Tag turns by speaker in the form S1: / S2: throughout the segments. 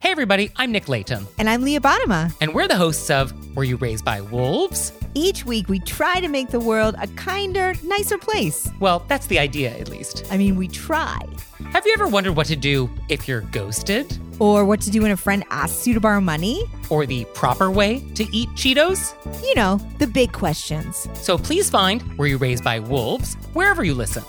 S1: Hey everybody, I'm Nick Layton.
S2: And I'm Leah Bottima.
S1: And we're the hosts of Were You Raised by Wolves?
S2: Each week we try to make the world a kinder, nicer place.
S1: Well, that's the idea, at least.
S2: I mean, we try.
S1: Have you ever wondered what to do if you're ghosted?
S2: Or what to do when a friend asks you to borrow money?
S1: Or the proper way to eat Cheetos?
S2: You know, the big questions.
S1: So please find Were You Raised by Wolves wherever you listen.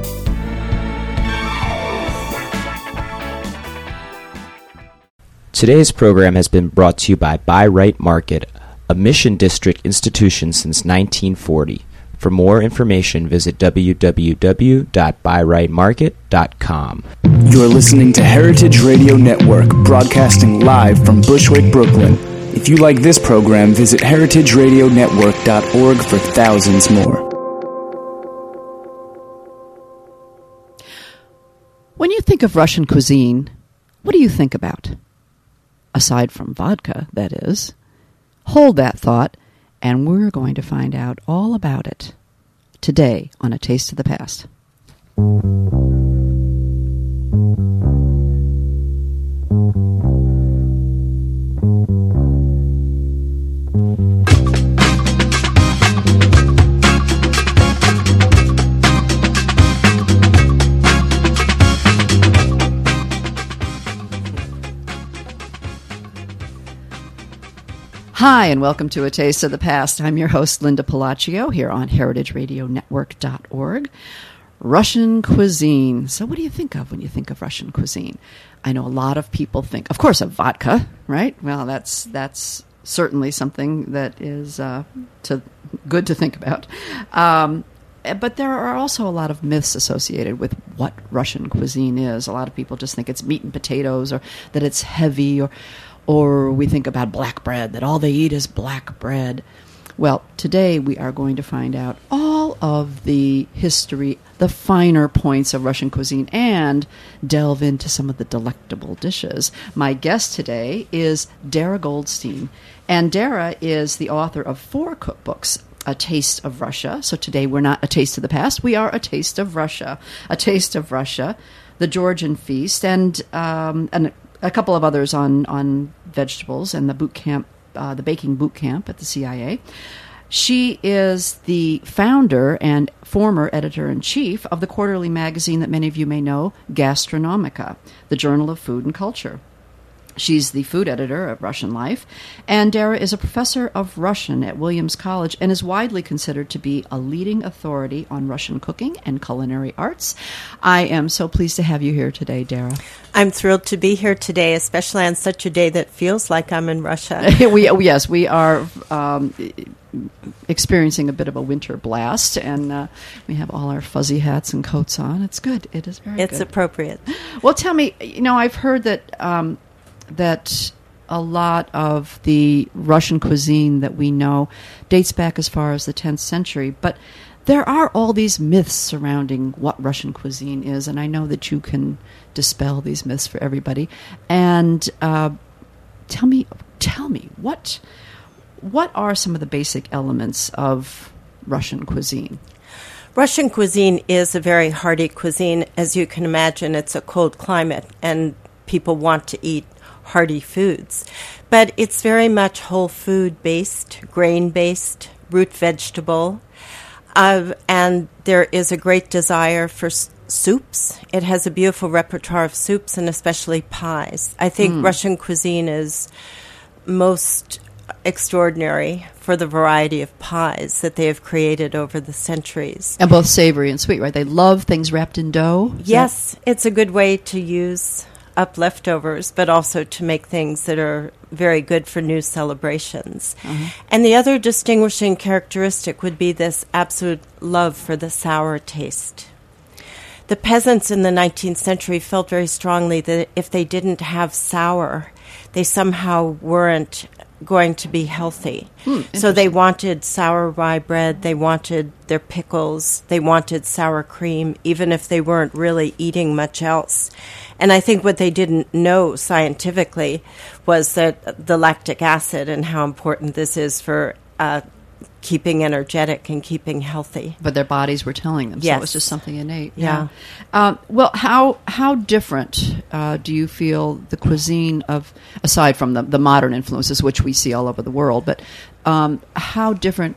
S3: Today's program has been brought to you by Buy Right Market, a Mission District institution since 1940. For more information, visit www.buyrightmarket.com.
S4: You're listening to Heritage Radio Network, broadcasting live from Bushwick, Brooklyn. If you like this program, visit heritageradionetwork.org for thousands more.
S5: When you think of Russian cuisine, what do you think about? Aside from vodka, that is. Hold that thought, and we're going to find out all about it today on A Taste of the Past. Hi, and welcome to A Taste of the Past. I'm your host, Linda Palacio, here on heritageradionetwork.org. Russian cuisine. So what do you think of when you think of Russian cuisine? I know a lot of people think, of course, of vodka, right? Well, that's certainly something that is good to think about. But there are also a lot of myths associated with what Russian cuisine is. A lot of people just think it's meat and potatoes, or that it's heavy, or we think about black bread, that all they eat is black bread. Well, today we are going to find out all of the history, the finer points of Russian cuisine, and delve into some of the delectable dishes. My guest today is Dara Goldstein, and Dara is the author of 4 cookbooks, A Taste of Russia. So today we're not A Taste of the Past, we are A Taste of Russia. A Taste of Russia, The Georgian Feast, and a couple of others on vegetables and the boot camp, the baking boot camp at the CIA. She is the founder and former editor-in-chief of the quarterly magazine that many of you may know, Gastronomica, the Journal of Food and Culture. She's the food editor of Russian Life, and Dara is a professor of Russian at Williams College and is widely considered to be a leading authority on Russian cooking and culinary arts. I am so pleased to have you here today, Dara.
S6: I'm thrilled to be here today, especially on such a day that feels like I'm in Russia.
S5: We are experiencing a bit of a winter blast, and we have all our fuzzy hats and coats on. It's good. It is very good.
S6: It's appropriate.
S5: Well, tell me, I've heard that that a lot of the Russian cuisine that we know dates back as far as the 10th century, but there are all these myths surrounding what Russian cuisine is, and I know that you can dispel these myths for everybody. And tell me, what are some of the basic elements of Russian cuisine?
S6: Russian cuisine is a very hearty cuisine. As you can imagine, it's a cold climate, and people want to eat hearty foods. But it's very much whole food-based, grain-based, root vegetable. And there is a great desire for soups. It has a beautiful repertoire of soups and especially pies. I think Russian cuisine is most extraordinary for the variety of pies that they have created over the centuries.
S5: And both savory and sweet, right? They love things wrapped in dough?
S6: Yes, it's a good way to use up leftovers, but also to make things that are very good for new celebrations. And the other distinguishing characteristic would be this absolute love for the sour taste. The peasants in the 19th century felt very strongly that if they didn't have sour, they somehow weren't going to be healthy. So they wanted sour rye bread, they wanted their pickles, they wanted sour cream, even if they weren't really eating much else. And I think what they didn't know scientifically was that the lactic acid and how important this is for keeping energetic and keeping healthy.
S5: But their bodies were telling them, so
S6: Yes.
S5: it was just something innate.
S6: Yeah.
S5: Well, how different do you feel the cuisine of, aside from the modern influences, which we see all over the world, but how different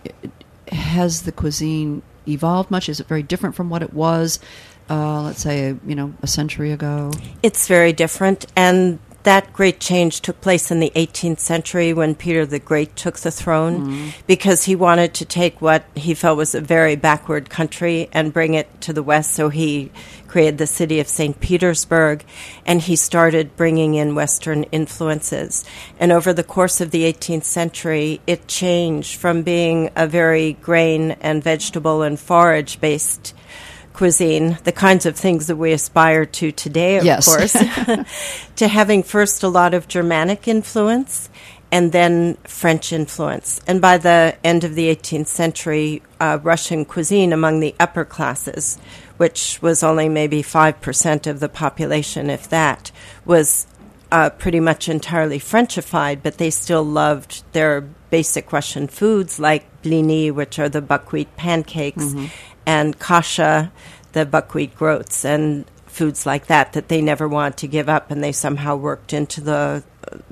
S5: has the cuisine evolved much? Is it very different from what it was, let's say, a century ago?
S6: It's very different, and that great change took place in the 18th century when Peter the Great took the throne, because he wanted to take what he felt was a very backward country and bring it to the West. So he created the city of St. Petersburg, and he started bringing in Western influences. And over the course of the 18th century, it changed from being a very grain and vegetable and forage-based cuisine, the kinds of things that we aspire to today, of
S5: Yes.
S6: course, to having first a lot of Germanic influence and then French influence. And by the end of the 18th century, Russian cuisine among the upper classes, which was only maybe 5% of the population, if that, was pretty much entirely Frenchified, but they still loved their basic Russian foods like blini, which are the buckwheat pancakes, and kasha, the buckwheat groats, and foods like that they never wanted to give up, and they somehow worked into the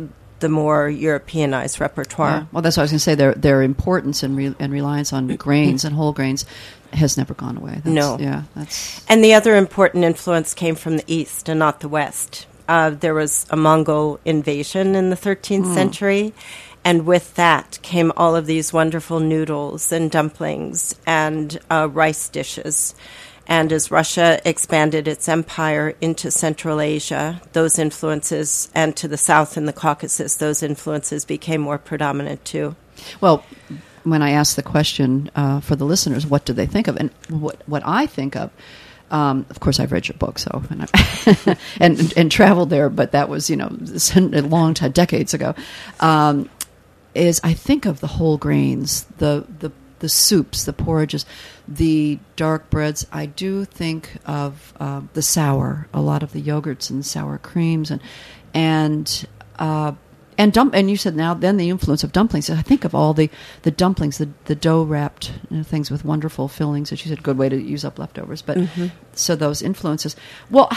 S6: more Europeanized repertoire.
S5: Yeah. Well, that's what I was going to say. Their importance and reliance on grains and whole grains has never gone away.
S6: No.
S5: Yeah.
S6: And the other important influence came from the East and not the West. There was a Mongol invasion in the 13th century, and with that came all of these wonderful noodles and dumplings and rice dishes. And as Russia expanded its empire into Central Asia, those influences, and to the south in the Caucasus, those influences became more predominant too.
S5: Well, when I asked the question for the listeners, what do they think of? And what I think of course, I've read your book, so and traveled there, but that was a long time, decades ago. Is I think of the whole grains, the soups, the porridges, the dark breads. I do think of the sour, a lot of the yogurts and sour creams, and you said then the influence of dumplings. I think of all the dumplings, the dough wrapped things with wonderful fillings. As you said, good way to use up leftovers. But so those influences. Well,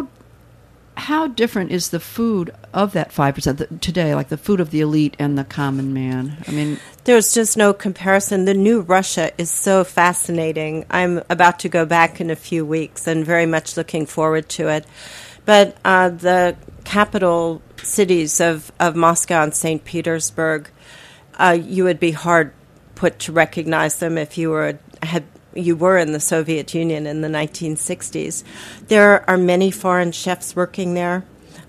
S5: how different is the food of that 5% today, like the food of the elite and the common man? I mean,
S6: there's just no comparison. The new Russia is so fascinating. I'm about to go back in a few weeks and very much looking forward to it. But the capital cities of Moscow and St. Petersburg, you would be hard put to recognize them if you were in the Soviet Union in the 1960s. There are many foreign chefs working there,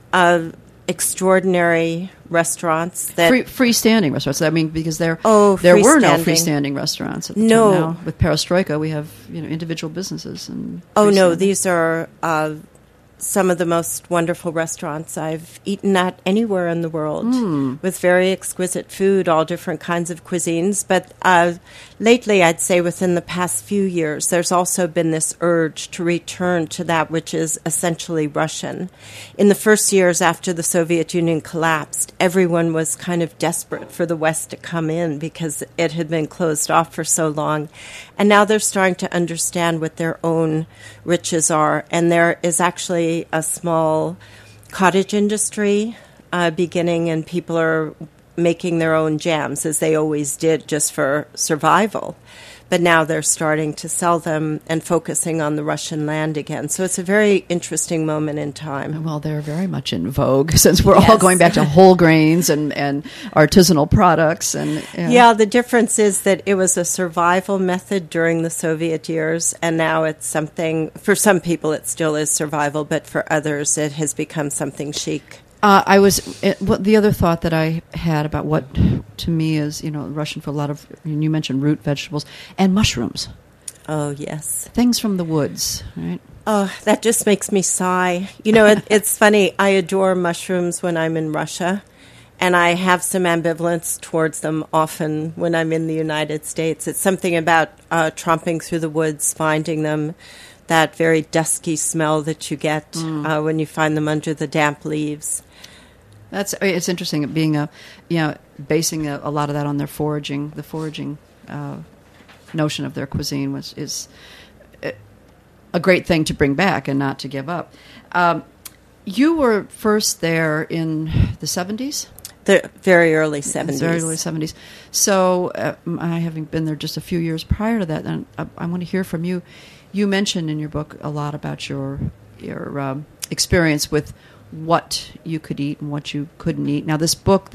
S6: extraordinary restaurants.
S5: Freestanding restaurants. I mean, because there were no freestanding restaurants at the time. Now, with Perestroika, we have individual businesses. And
S6: these are some of the most wonderful restaurants I've eaten at anywhere in the world, with very exquisite food, all different kinds of cuisines. But lately, I'd say within the past few years, there's also been this urge to return to that which is essentially Russian. In the first years after the Soviet Union collapsed, everyone was kind of desperate for the West to come in because it had been closed off for so long. And now they're starting to understand what their own riches are. And there is actually a small cottage industry beginning, and people are making their own jams, as they always did, just for survival. But now they're starting to sell them and focusing on the Russian land again. So it's a very interesting moment in time.
S5: Well, they're very much in vogue since we're all going back to whole grains and artisanal products. Yeah,
S6: the difference is that it was a survival method during the Soviet years, and now it's something, for some people it still is survival, but for others it has become something chic.
S5: The other thought that I had about what to me is, Russian for a lot of, you mentioned root vegetables and mushrooms.
S6: Oh, yes.
S5: Things from the woods, right?
S6: Oh, that just makes me sigh. It's funny. I adore mushrooms when I'm in Russia, and I have some ambivalence towards them often when I'm in the United States. It's something about tromping through the woods, finding them, that very dusky smell that you get when you find them under the damp leaves.
S5: It's interesting being basing a lot of that on their foraging notion of their cuisine, which is a great thing to bring back and not to give up. You were first there in the 70s?
S6: The very early 70s.
S5: Very early 70s. So I having been there just a few years prior to that, and I want to hear from you. You mentioned in your book a lot about your experience with what you could eat and what you couldn't eat. Now, this book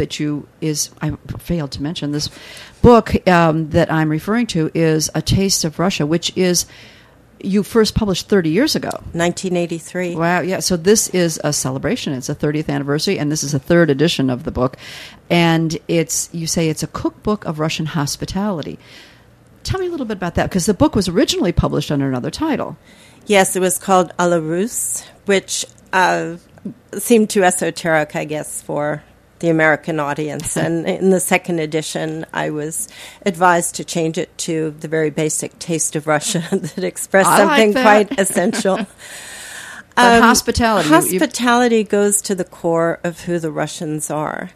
S5: I failed to mention, this book that I'm referring to is A Taste of Russia, which is, you first published 30 years ago.
S6: 1983.
S5: Wow, yeah. So this is a celebration. It's a 30th anniversary, and this is a third edition of the book. And you say it's a cookbook of Russian hospitality. Tell me a little bit about that, because the book was originally published under another title.
S6: Yes, it was called A la Russe, which seemed too esoteric, I guess, for the American audience. And in the second edition, I was advised to change it to the very basic Taste of Russia that expressed something quite essential.
S5: But hospitality.
S6: Hospitality goes to the core of who the Russians are.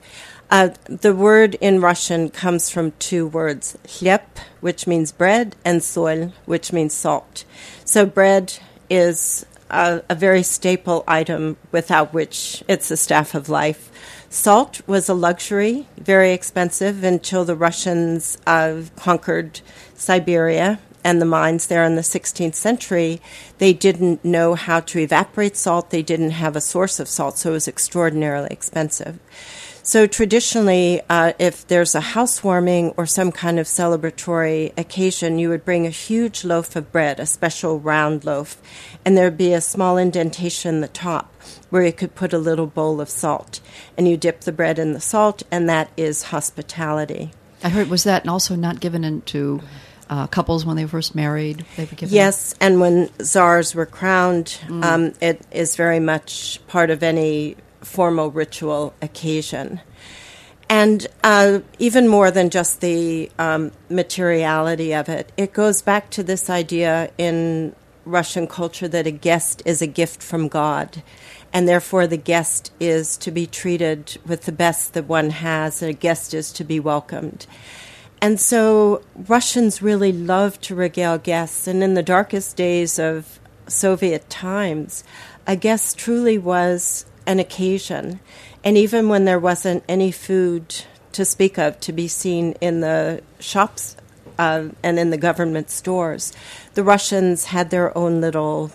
S6: The word in Russian comes from two words, chlyeb, which means bread, and sol, which means salt. So bread is a very staple item without which it's a staff of life. Salt was a luxury, very expensive, until the Russians conquered Siberia and the mines there in the 16th century. They didn't know how to evaporate salt. They didn't have a source of salt, so it was extraordinarily expensive. So traditionally, if there's a housewarming or some kind of celebratory occasion, you would bring a huge loaf of bread, a special round loaf, and there'd be a small indentation in the top where you could put a little bowl of salt. And you dip the bread in the salt, and that is hospitality.
S5: I heard, was that also not given to couples when they were first married? They were given
S6: Yes, and when czars were crowned, it is very much part of any formal ritual occasion. And even more than just the materiality of it, it goes back to this idea in Russian culture that a guest is a gift from God, and therefore the guest is to be treated with the best that one has, and a guest is to be welcomed. And so Russians really love to regale guests, and in the darkest days of Soviet times, a guest truly was an occasion. And even when there wasn't any food to speak of to be seen in the shops and in the government stores, the Russians had their own little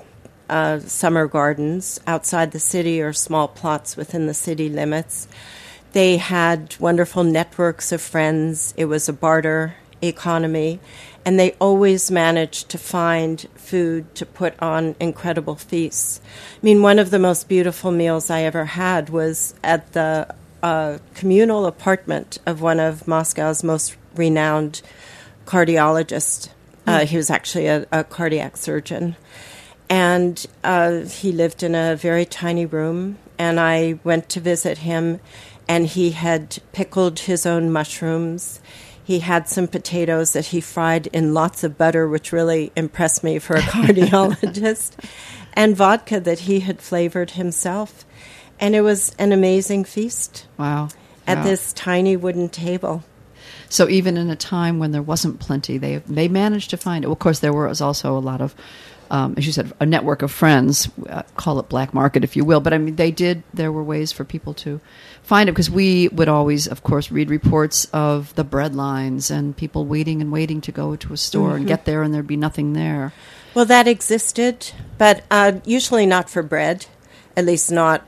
S6: summer gardens outside the city or small plots within the city limits. They had wonderful networks of friends. It was a barter economy. And they always managed to find food to put on incredible feasts. I mean, one of the most beautiful meals I ever had was at the communal apartment of one of Moscow's most renowned cardiologists. He was actually a cardiac surgeon. And he lived in a very tiny room, and I went to visit him, and he had pickled his own mushrooms. He had some potatoes that he fried in lots of butter, which really impressed me for a cardiologist, and vodka that he had flavored himself. And it was an amazing feast.
S5: Wow.
S6: At this tiny wooden table.
S5: So even in a time when there wasn't plenty, they managed to find it. Well, of course, there was also a lot of, as you said, a network of friends, call it black market, if you will. But I mean, there were ways for people to find it, because we would always, of course, read reports of the bread lines and people waiting to go to a store and get there, and there'd be nothing there.
S6: Well, that existed, but usually not for bread, at least not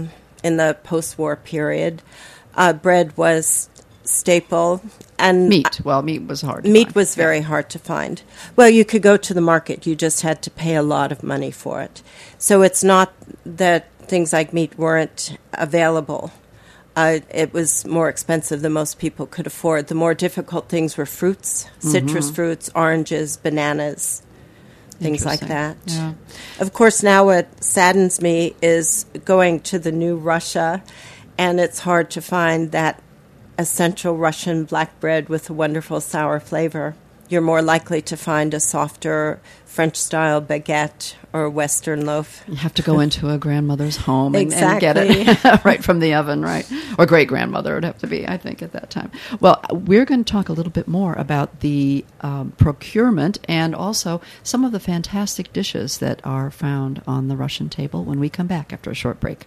S6: in the post-war period. Bread was staple. And
S5: meat was hard to
S6: find.
S5: Meat
S6: was very hard to find. Well, you could go to the market. You just had to pay a lot of money for it. So it's not that things like meat weren't available. It was more expensive than most people could afford. The more difficult things were fruits, citrus fruits, oranges, bananas, things like that.
S5: Yeah.
S6: Of course, now what saddens me is going to the new Russia, and it's hard to find that essential Russian black bread with a wonderful sour flavor. you're more likely to find a softer French-style baguette or Western loaf.
S5: You have to go into a grandmother's home and get
S6: Exactly.
S5: it right from the oven, right? Or great-grandmother it would have to be, I think, at that time. Well, we're going to talk a little bit more about the procurement and also some of the fantastic dishes that are found on the Russian table when we come back after a short break.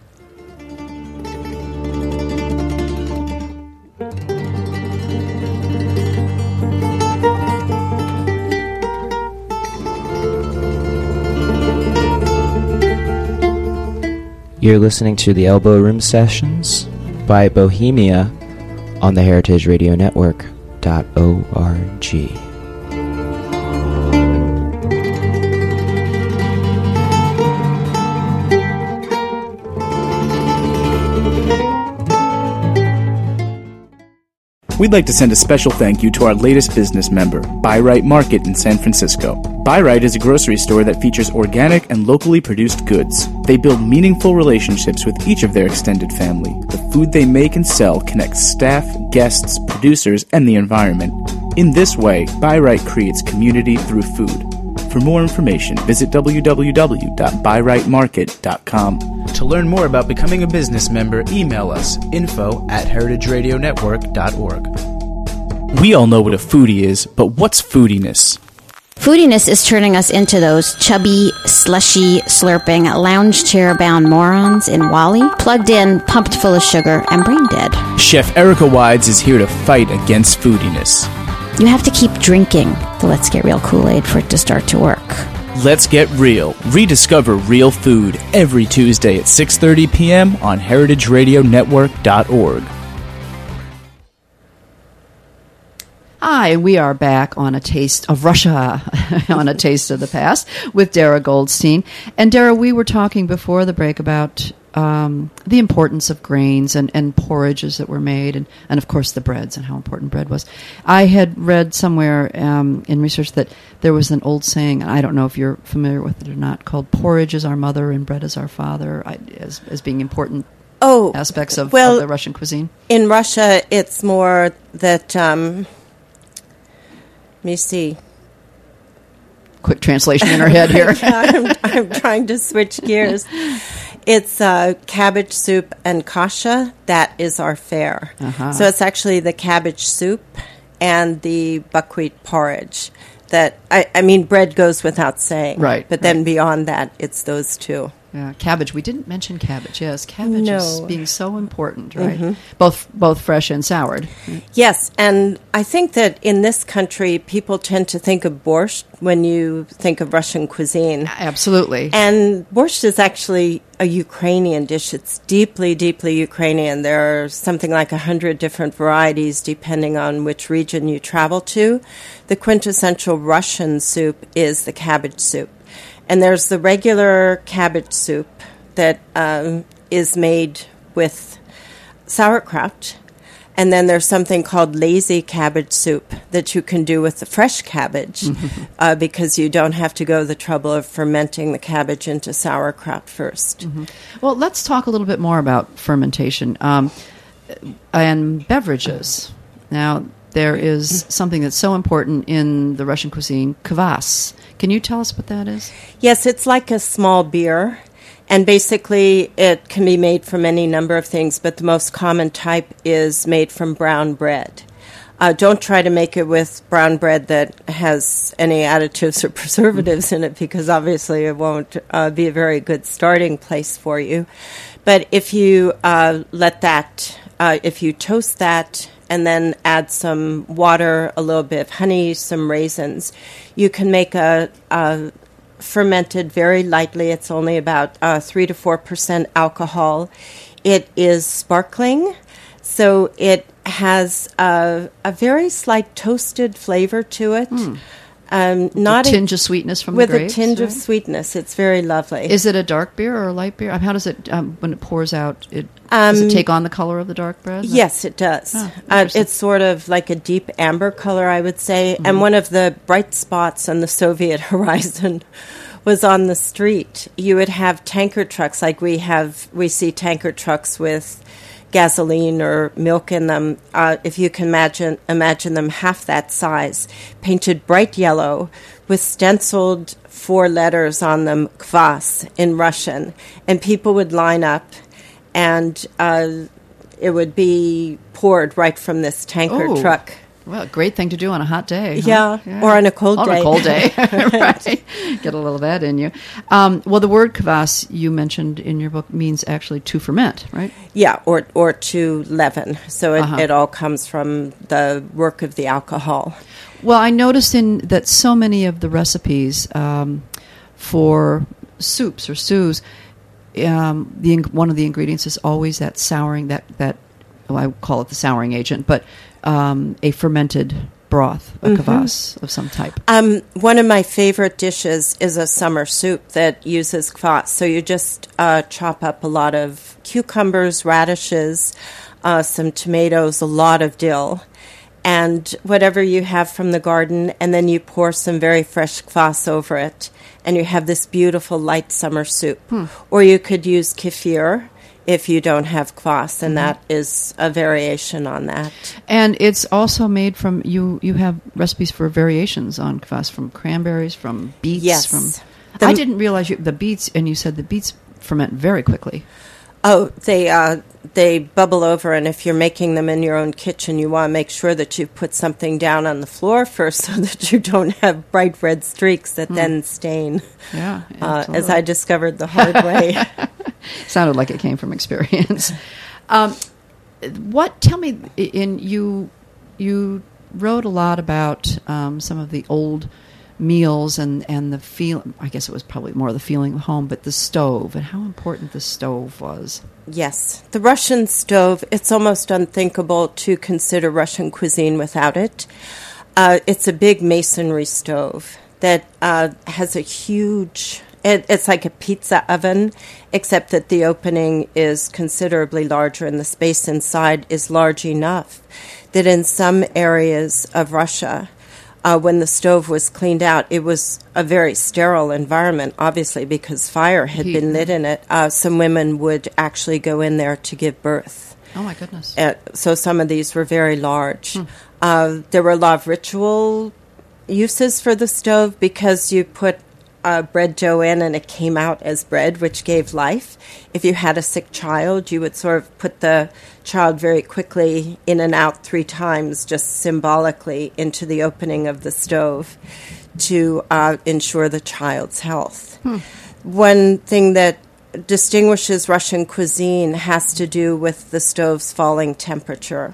S3: You're listening to the Elbow Room Sessions by Bohemia on the Heritage Radio Network.org.
S4: We'd like to send a special thank you to our latest business member, Buy Right Market in San Francisco. Buy Right is a grocery store that features organic and locally produced goods. They build meaningful relationships with each of their extended family. The food they make and sell connects staff, guests, producers, and the environment. In this way, Buy Right creates community through food. For more information, visit www.buyrightmarket.com.
S7: To learn more about becoming a business member, email us info@heritageradionetwork.org.
S4: We all know what a foodie is, but what's foodiness?
S8: Foodiness is turning us into those chubby, slushy, slurping, lounge chair-bound morons in Wall-E, plugged in, pumped full of sugar, and brain dead.
S4: Chef Erica Wides is here to fight against foodiness.
S8: You have to keep drinking the Let's Get Real Kool-Aid for it to start to work.
S4: Let's get real. Rediscover real food every Tuesday at 6:30 p.m. on heritageradionetwork.org.
S5: Hi, and we are back on A Taste of Russia, on A Taste of the Past, with Dara Goldstein. And Dara, we were talking before the break about the importance of grains and porridges that were made, and of course the breads and how important bread was. I had read somewhere in research that there was an old saying, and I don't know if you're familiar with it or not, called "Porridge is our mother and bread is our father," as being important aspects of the Russian cuisine.
S6: In Russia, it's more that, let me see.
S5: Quick translation in our head here.
S6: I'm trying to switch gears. It's cabbage soup and kasha. That is our fare.
S5: Uh-huh.
S6: So it's actually the cabbage soup and the buckwheat porridge. That I mean, bread goes without saying.
S5: Right.
S6: But then beyond that, it's those two.
S5: Yeah, cabbage. We didn't mention cabbage. Yes, cabbage is
S6: No.
S5: being so important, right?
S6: Mm-hmm.
S5: Both fresh and soured.
S6: Yes, and I think that in this country, people tend to think of borscht when you think of Russian cuisine.
S5: Absolutely.
S6: And borscht is actually a Ukrainian dish. It's deeply, deeply Ukrainian. There are something like 100 different varieties depending on which region you travel to. The quintessential Russian soup is the cabbage soup. And there's the regular cabbage soup that is made with sauerkraut. And then there's something called lazy cabbage soup that you can do with the fresh cabbage because you don't have to go the trouble of fermenting the cabbage into sauerkraut first.
S5: Mm-hmm. Well, let's talk a little bit more about fermentation and beverages. Now, there is something that's so important in the Russian cuisine, kvass. Can you tell us what that is?
S6: Yes, it's like a small beer. And basically, it can be made from any number of things, but the most common type is made from brown bread. Don't try to make it with brown bread that has any additives or preservatives in it, because obviously it won't be a very good starting place for you. But if you if you toast that and then add some water, a little bit of honey, some raisins, you can make a fermented very lightly. It's only about 3 to 4% alcohol. It is sparkling, so it has a very slight toasted flavor to it. Not
S5: a tinge of sweetness from
S6: with
S5: the grapes,
S6: a tinge
S5: right?
S6: of sweetness. It's very lovely.
S5: Is it a dark beer or a light beer? How does it, when it pours out, does it take on the color of the dark bread?
S6: Yes, it does.
S5: Interesting.
S6: It's sort of like a deep amber color, I would say. Mm-hmm. And one of the bright spots on the Soviet horizon was on the street. You would have tanker trucks, like we see tanker trucks with, gasoline or milk in them. If you can imagine them half that size, painted bright yellow with stenciled 4 letters on them, kvass, in Russian. And people would line up, and it would be poured right from this tanker truck.
S5: Well, a great thing to do on a hot day. Huh?
S6: Yeah, or on a cold day.
S5: On a cold day, right. Get a little of that in you. Well, the word kvass you mentioned in your book means actually to ferment, right?
S6: Yeah, or to leaven. So it all comes from the work of the alcohol.
S5: Well, I noticed that so many of the recipes for soups or stews, one of the ingredients is always that souring, that I call it the souring agent, but a fermented broth, a kvass of some type.
S6: One of my favorite dishes is a summer soup that uses kvass. So you just chop up a lot of cucumbers, radishes, some tomatoes, a lot of dill, and whatever you have from the garden, and then you pour some very fresh kvass over it, and you have this beautiful light summer soup. Or you could use kefir if you don't have kvass, and that is a variation on that.
S5: And it's also made from, you have recipes for variations on kvass, from cranberries, from beets.
S6: Yes.
S5: I didn't realize the beets, and you said the beets ferment very quickly.
S6: Oh, they bubble over, and if you're making them in your own kitchen, you want to make sure that you put something down on the floor first so that you don't have bright red streaks that then stain.
S5: Yeah,
S6: as I discovered the hard way.
S5: Sounded like it came from experience. Tell me, you wrote a lot about some of the old meals and the feel. I guess it was probably more the feeling of home, but the stove and how important the stove was.
S6: Yes, the Russian stove, it's almost unthinkable to consider Russian cuisine without it. It's a big masonry stove that has a huge... It's like a pizza oven, except that the opening is considerably larger and the space inside is large enough that in some areas of Russia, when the stove was cleaned out, it was a very sterile environment, obviously, because fire had been lit in it. Some women would actually go in there to give birth.
S5: Oh, my goodness.
S6: So some of these were very large. There were a lot of ritual uses for the stove because you put bread dough in and it came out as bread, which gave life. If you had a sick child, you would sort of put the child very quickly in and out 3 times, just symbolically, into the opening of the stove to ensure the child's health. One thing that distinguishes Russian cuisine has to do with the stove's falling temperature.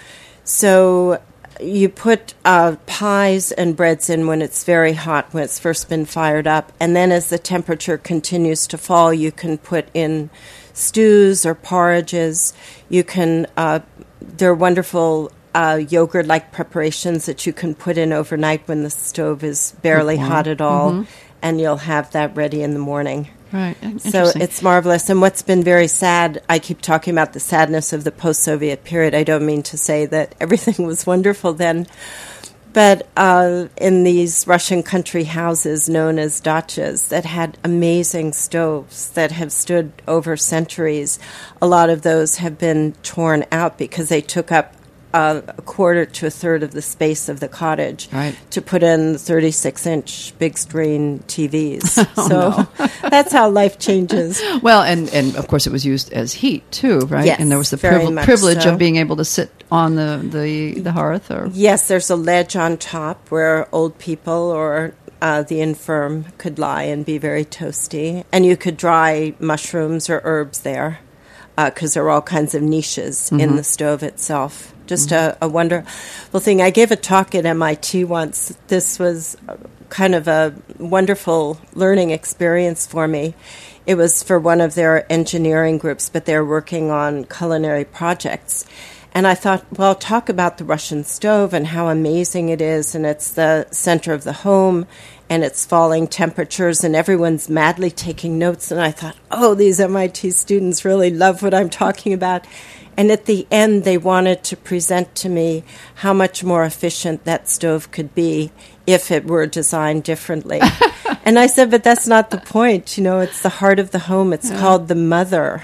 S6: So you put pies and breads in when it's very hot, when it's first been fired up, and then as the temperature continues to fall, you can put in stews or porridges. You can, there are wonderful yogurt-like preparations that you can put in overnight when the stove is barely hot at all, and you'll have that ready in the morning.
S5: Right.
S6: So it's marvelous. And what's been very sad, I keep talking about the sadness of the post-Soviet period. I don't mean to say that everything was wonderful then. But in these Russian country houses known as dachas that had amazing stoves that have stood over centuries, a lot of those have been torn out because they took up a quarter to a third of the space of the cottage to put in 36-inch big screen TVs. That's how life changes.
S5: Well, and of course it was used as heat too, right?
S6: Yes,
S5: and there was the privilege of being able to sit on the hearth. Or
S6: yes, there's a ledge on top where old people or the infirm could lie and be very toasty, and you could dry mushrooms or herbs there because there were all kinds of niches in the stove itself. Just a wonderful thing. I gave a talk at MIT once. This was kind of a wonderful learning experience for me. It was for one of their engineering groups, but they're working on culinary projects. And I thought, well, talk about the Russian stove and how amazing it is, and it's the center of the home, and it's falling temperatures, and everyone's madly taking notes. And I thought, oh, these MIT students really love what I'm talking about. And at the end, they wanted to present to me how much more efficient that stove could be if it were designed differently. And I said, but that's not the point. You know, it's the heart of the home. It's called the mother.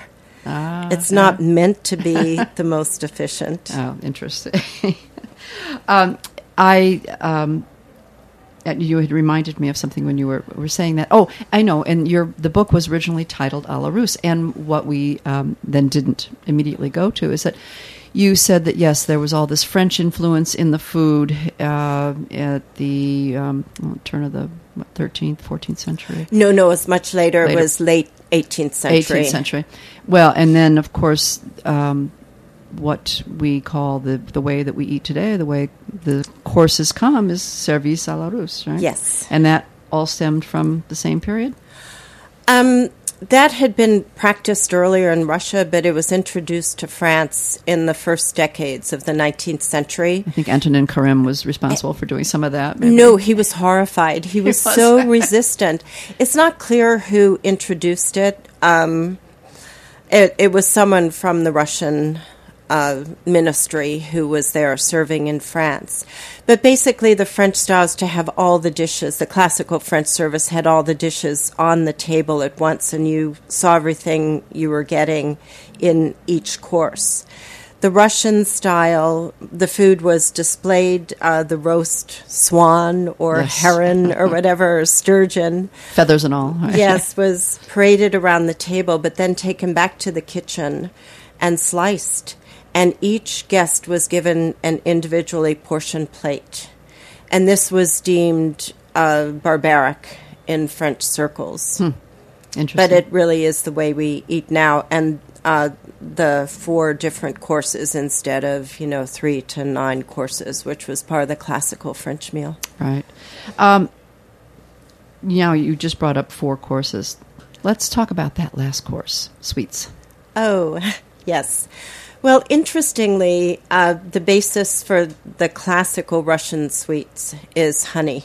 S6: It's not meant to be the most efficient.
S5: Oh, interesting. You had reminded me of something when you were saying that. Oh, I know. And the book was originally titled A la Russe. And what we then didn't immediately go to is that you said that, yes, there was all this French influence in the food at the turn of the 13th, 14th century.
S6: No, it's much later. It was late 18th century.
S5: 18th century. Well, and then, of course, what we call the way that we eat today, the way the courses come, is service à la Russe, right?
S6: Yes.
S5: And that all stemmed from the same period?
S6: That had been practiced earlier in Russia, but it was introduced to France in the first decades of the 19th century.
S5: I think Antonin Carême was responsible for doing some of that. Maybe.
S6: No, he was horrified. He was so resistant. It's not clear who introduced it. It was someone from the Russian ministry who was there serving in France. But basically the French style is to have all the dishes. The classical French service had all the dishes on the table at once, and you saw everything you were getting in each course. The Russian style, the food was displayed, the roast swan or heron or whatever, or sturgeon.
S5: Feathers and all. Right?
S6: Yes, was paraded around the table, but then taken back to the kitchen and sliced. And each guest was given an individually portioned plate. And this was deemed barbaric in French circles.
S5: Interesting.
S6: But it really is the way we eat now. And the 4 different courses instead of, 3 to 9 courses, which was part of the classical French meal.
S5: Right. You just brought up 4 courses. Let's talk about that last course, sweets.
S6: Oh, yes. Well, interestingly, the basis for the classical Russian sweets is honey.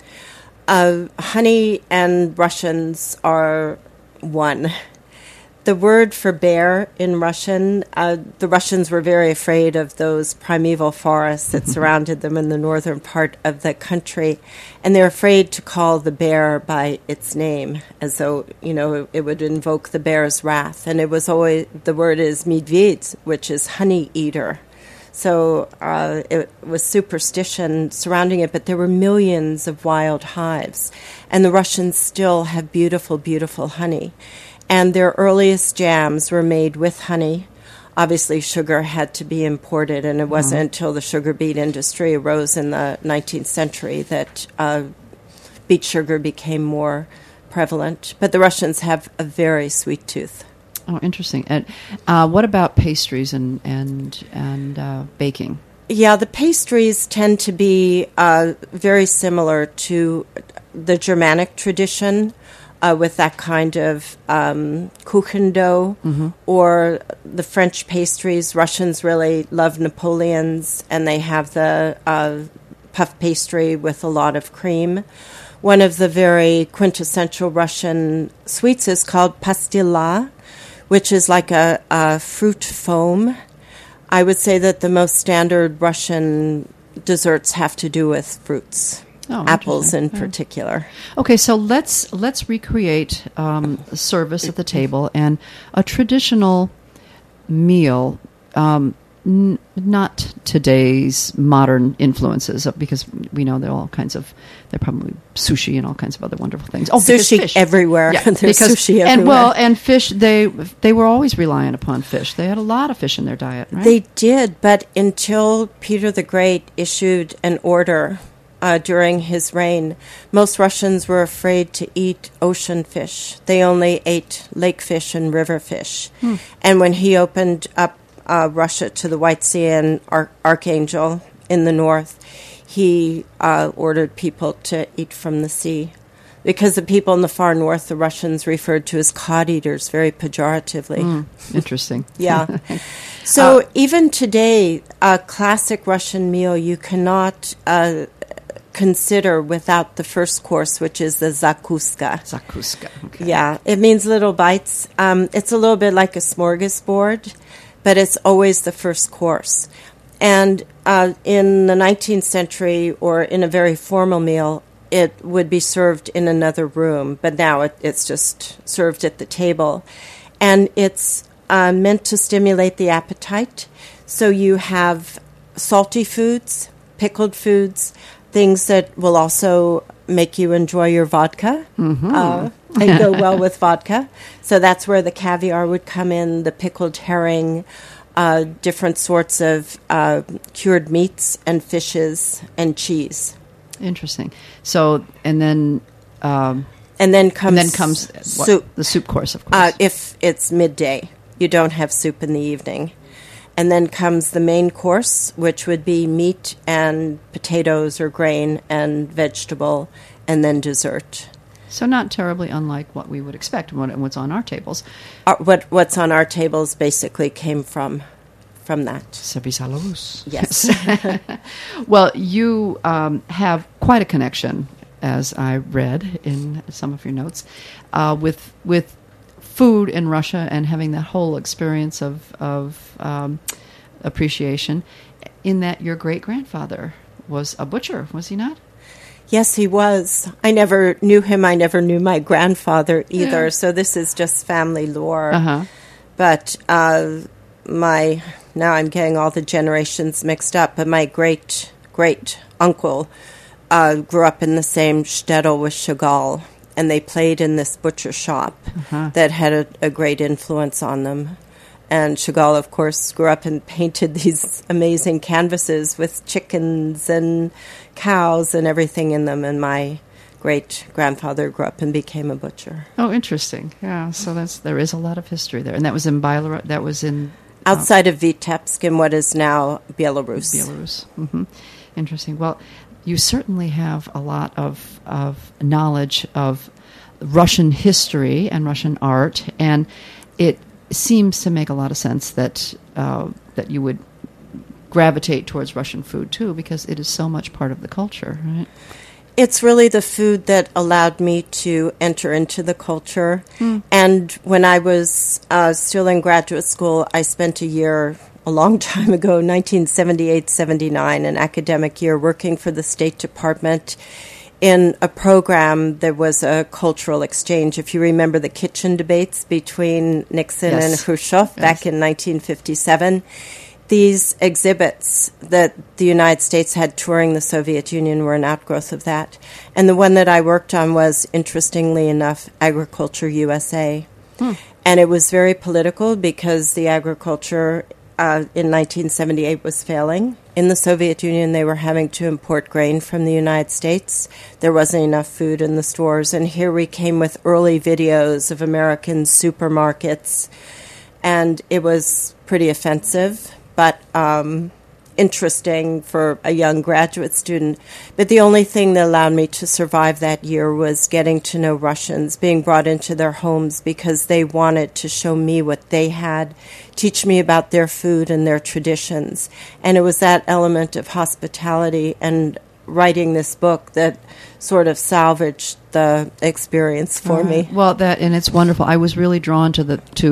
S6: Honey and Russians are one. The word for bear in Russian, the Russians were very afraid of those primeval forests that surrounded them in the northern part of the country, and they're afraid to call the bear by its name, as though, it would invoke the bear's wrath. And it was always, the word is medved, which is honey eater. So it was superstition surrounding it, but there were millions of wild hives, and the Russians still have beautiful, beautiful honey. And their earliest jams were made with honey. Obviously, sugar had to be imported, and it wasn't until the sugar beet industry arose in the 19th century that beet sugar became more prevalent. But the Russians have a very sweet tooth.
S5: Oh, interesting. And what about pastries and baking?
S6: Yeah, the pastries tend to be very similar to the Germanic tradition. With that kind of kuchen dough, or the French pastries. Russians really love Napoleons, and they have the puff pastry with a lot of cream. One of the very quintessential Russian sweets is called pastilla, which is like a fruit foam. I would say that the most standard Russian desserts have to do with fruits. Apples in particular. Okay,
S5: so let's recreate service at the table and a traditional meal, not today's modern influences, because we know they're probably sushi and all kinds of other wonderful things. Oh,
S6: sushi everywhere.
S5: Yeah,
S6: there's sushi everywhere.
S5: And fish, they were always reliant upon fish. They had a lot of fish in their diet, right?
S6: They did, but until Peter the Great issued an order during his reign, most Russians were afraid to eat ocean fish. They only ate lake fish and river fish. And when he opened up Russia to the White Sea and Archangel in the north, he ordered people to eat from the sea. Because the people in the far north, the Russians referred to as cod eaters very pejoratively.
S5: Interesting.
S6: Yeah. So even today, a classic Russian meal you cannot consider without the first course, which is the zakuska.
S5: Zakuska, okay.
S6: Yeah, it means little bites. It's a little bit like a smorgasbord, but it's always the first course. And in the 19th century, or in a very formal meal, it would be served in another room, but now it's just served at the table. And it's meant to stimulate the appetite. So you have salty foods, pickled foods, things that will also make you enjoy your vodka and go well with vodka. So that's where the caviar would come in, the pickled herring, different sorts of cured meats and fishes and cheese.
S5: Interesting. So, and then comes
S6: soup.
S5: The soup course, of course.
S6: If it's midday, you don't have soup in the evening. And then comes the main course, which would be meat and potatoes or grain and vegetable, and then dessert.
S5: So not terribly unlike what we would expect and what's on our tables.
S6: What's on our tables basically came from that.
S5: Service à la Russe.
S6: Yes.
S5: Well, you have quite a connection, as I read in some of your notes, with food in Russia and having that whole experience of appreciation, in that your great-grandfather was a butcher, was he not?
S6: Yes, he was. I never knew him. I never knew my grandfather either, yeah. So this is just family lore. Uh-huh. But now I'm getting all the generations mixed up, but my great-great-uncle grew up in the same shtetl with Chagall, and they played in this butcher shop that had a great influence on them. And Chagall, of course, grew up and painted these amazing canvases with chickens and cows and everything in them. And my great-grandfather grew up and became a butcher.
S5: Oh, interesting. Yeah, so there is a lot of history there. And that was in Belarus? That was in...
S6: outside of Vitebsk in what is now Belarus.
S5: Belarus. Mm-hmm. Interesting. Well, you certainly have a lot of knowledge of Russian history and Russian art, and it seems to make a lot of sense that you would gravitate towards Russian food too, because it is so much part of the culture, right?
S6: It's really the food that allowed me to enter into the culture. And when I was still in graduate school, I spent a year, a long time ago, 1978-79, an academic year, working for the State Department in a program that was a cultural exchange. If you remember the kitchen debates between Nixon and Khrushchev back in 1957, these exhibits that the United States had touring the Soviet Union were an outgrowth of that. And the one that I worked on was, interestingly enough, Agriculture USA. And it was very political because the agriculture in 1978 was failing. In the Soviet Union, they were having to import grain from the United States. There wasn't enough food in the stores. And here we came with early videos of American supermarkets. And it was pretty offensive, but interesting for a young graduate student. But the only thing that allowed me to survive that year was getting to know Russians, being brought into their homes because they wanted to show me what they had, teach me about their food and their traditions. And it was that element of hospitality and writing this book that sort of salvaged the experience for me.
S5: Well, and it's wonderful. I was really drawn to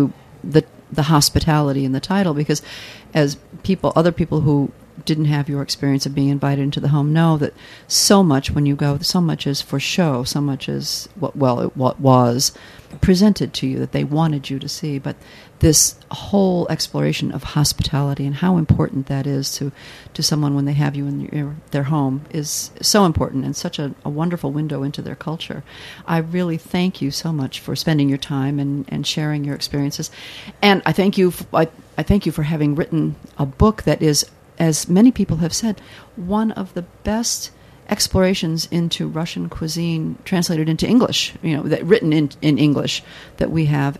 S5: the hospitality in the title, because as other people who didn't have your experience of being invited into the home know that so much when you go, so much is for show, so much is what was presented to you that they wanted you to see. But this whole exploration of hospitality and how important that is to someone when they have you in their home is so important and such a wonderful window into their culture. I really thank you so much for spending your time and sharing your experiences. And I thank you for having written a book that is, as many people have said, one of the best explorations into Russian cuisine translated into English, written in English that we have.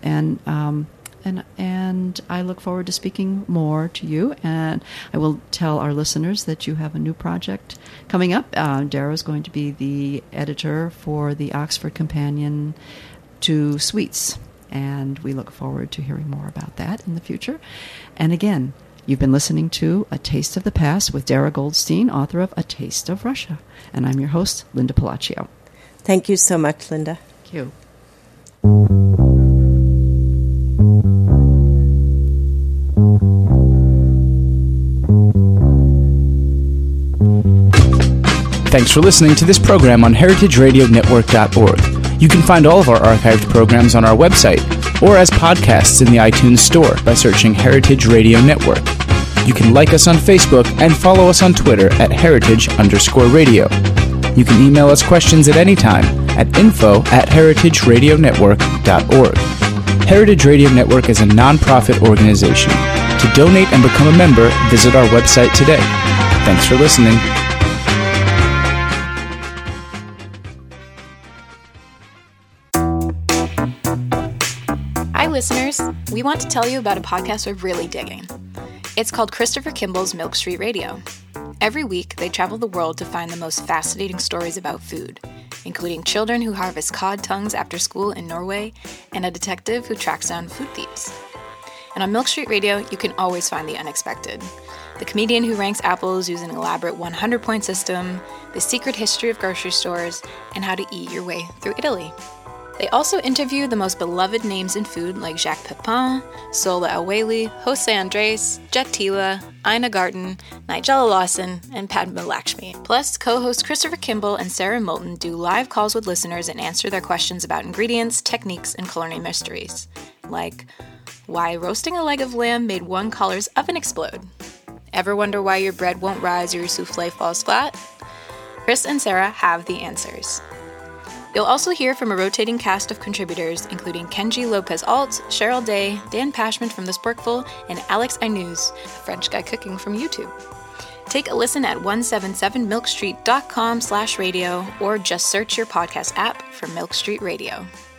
S5: And I look forward to speaking more to you. And I will tell our listeners that you have a new project coming up. Dara is going to be the editor for the Oxford Companion to Sweets. And we look forward to hearing more about that in the future. And again, you've been listening to A Taste of the Past with Dara Goldstein, author of A Taste of Russia. And I'm your host, Linda Palacio.
S6: Thank you so much, Linda.
S5: Thank you.
S7: Thanks for listening to this program on heritageradionetwork.org. You can find all of our archived programs on our website
S4: or as podcasts in the iTunes Store by searching Heritage Radio Network. You can like us on Facebook and follow us on Twitter at heritage_radio. You can email us questions at any time at info@heritageradionetwork.org. Heritage Radio Network is a non-profit organization. To donate and become a member, visit our website today. Thanks for listening.
S9: Hi, listeners. We want to tell you about a podcast we're really digging. It's called Christopher Kimball's Milk Street Radio. Every week, they travel the world to find the most fascinating stories about food, including children who harvest cod tongues after school in Norway and a detective who tracks down food thieves. And on Milk Street Radio, you can always find the unexpected. The comedian who ranks apples using an elaborate 100-point system, the secret history of grocery stores, and how to eat your way through Italy. They also interview the most beloved names in food like Jacques Pepin, Sola El-Waylly, Jose Andres, Jet Tila, Ina Garten, Nigella Lawson, and Padma Lakshmi. Plus, co-hosts Christopher Kimball and Sarah Moulton do live calls with listeners and answer their questions about ingredients, techniques, and culinary mysteries. Like, why roasting a leg of lamb made one caller's oven explode? Ever wonder why your bread won't rise or your souffle falls flat? Chris and Sarah have the answers. You'll also hear from a rotating cast of contributors, including Kenji Lopez-Alt, Cheryl Day, Dan Pashman from The Sporkful, and Alex Aynouz, a French guy cooking from YouTube. Take a listen at 177milkstreet.com/radio or just search your podcast app for Milk Street Radio.